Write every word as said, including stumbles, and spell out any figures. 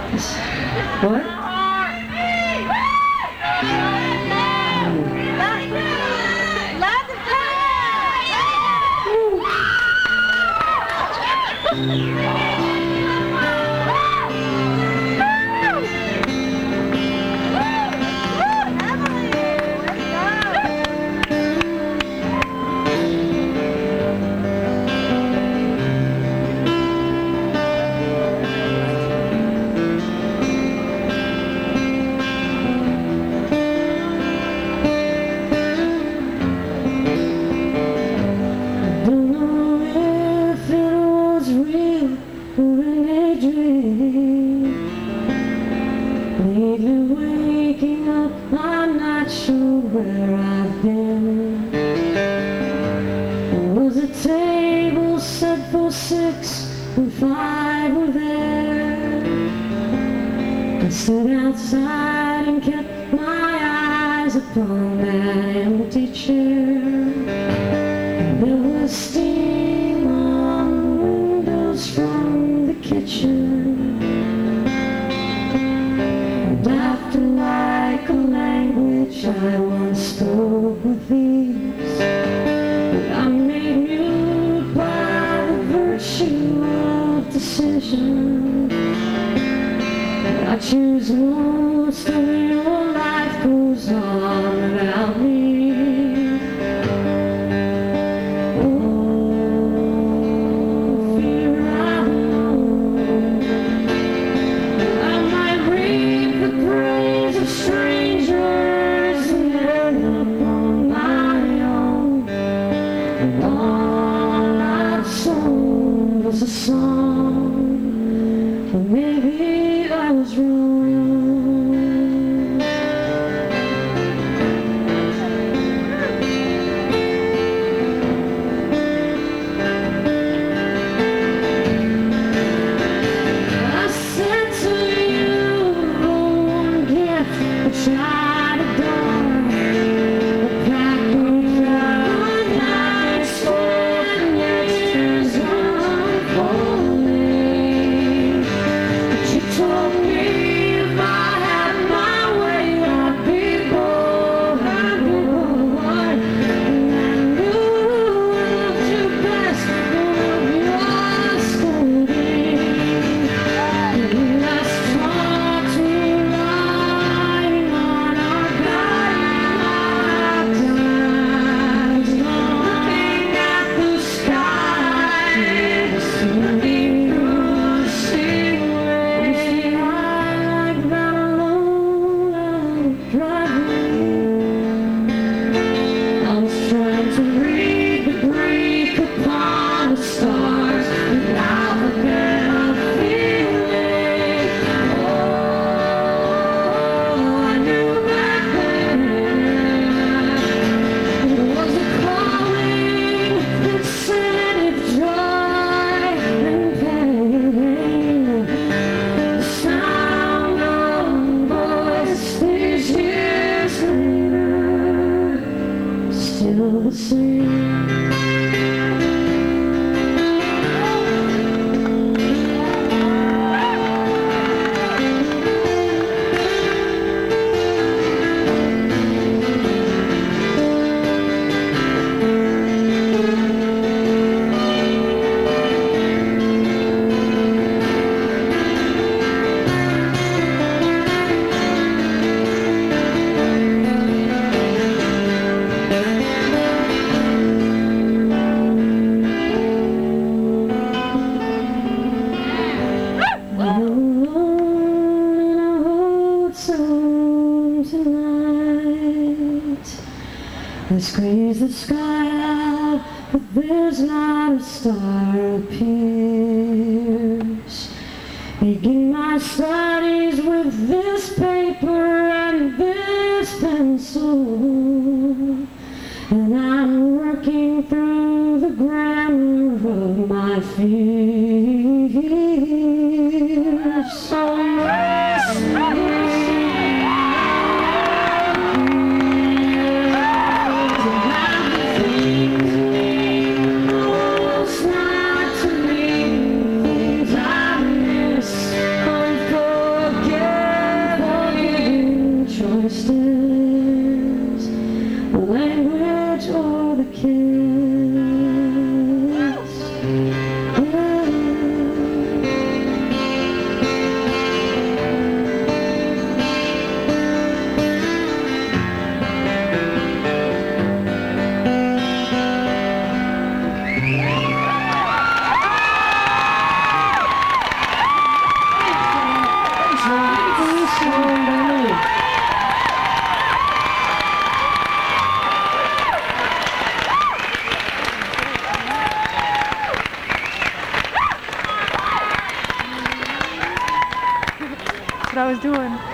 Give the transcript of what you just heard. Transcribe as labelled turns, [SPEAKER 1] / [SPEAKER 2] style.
[SPEAKER 1] What?
[SPEAKER 2] Lately waking up, I'm not sure where I've been. There was a table set for six and five were there. I stood outside and kept my eyes upon that empty chair. And there was steam on the windows from the kitchen. Like a language I once spoke with these, but I'm made mute by the virtue of decision. I choose most of your life goes on without me. Was a song, but maybe I was wrong. I said to you, one gift which I'd adore, a package of nice sport and extras unfolding. But you told me if I had my way, I'd be bold, I'd be bold. And I knew I loved you best when you were scolding. Let's talk to lying on our guiding eyes, looking at the sky, swimming through the sea waves. I like that alone driving. I was trying to read the Greek upon the stars without a bit of feeling. Oh, I knew back then it was a calling that said if joy and pain, the sound of a voice these years later, still the same. I'm alone in a hotel tonight. I squeeze the sky out, but there's not a star appears. Begin my studies with this paper and this pencil, and I'm working through the grammar of my fears. So not to me, things I miss unfold.
[SPEAKER 1] I was doing.